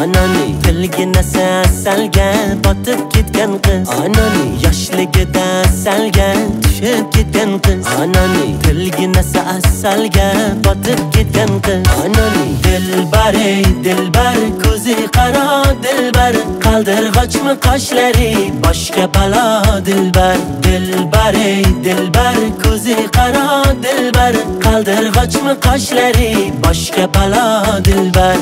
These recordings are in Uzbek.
Anani tilgina salga botib ketgan qiz. Anani yoshligida salga tushib ketgan qiz. Anani tilgina salga botib ketgan qiz. Anani dilbar ey dilbar ko'zi qaro dilbar qaldirg'ochmi qoshlari boshga balo dilbar. Dilbar ey dilbar ko'zi qaro dilbar qaldirg'ochmi qoshlari boshga balo dilbar.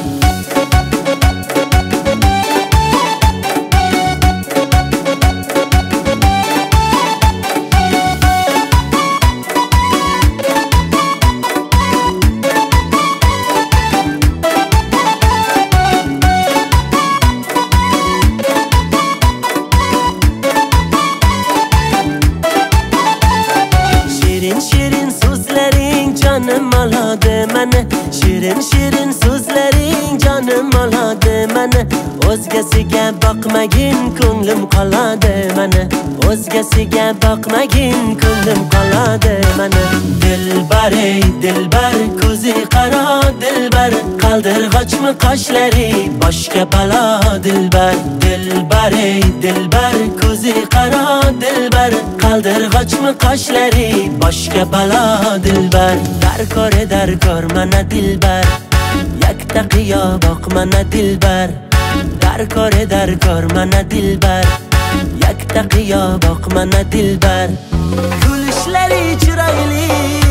Shirin so'zlaring jonim oladi meni. Shirin so'zlaring jonim oladi meni. O'zgasiga boqmagin ko'nglim qoladi meni. O'zgasiga boqmagin ko'nglim qoladi meni. Dilbar ey dilbar ko'zi qaro dilbar qaldirg'ochmi qoshlari boshga balo dilbar. Dilbar ey dilbar ko'zi qaro dilbar qaldirg'ochmi qoshlari boshga balo dilbar. Darkor mana dilbar yakta qiyo boq mana dilbar. Darkor mana dilbar yakta qiyo boq mana dilbar. Kulishlari chiroyli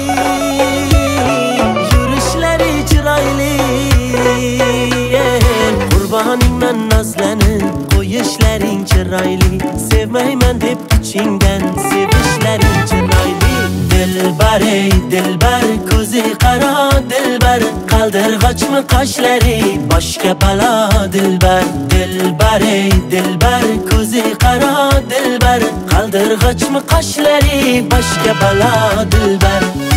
yurishlari chiroyli qurboningman nozlanib qo'yishlaring chiroyli. Sevmayman deb ichingdan sevishlaring chiroyli. Dilbar ey dilbar ko'zi qaro dilbar qaldirg'ochmi qoshlari boshga balo dilbar. Dilbar ey dilbar ko'zi qaro dilbar qaldirg'ochmi qoshlari boshga balo dilbar.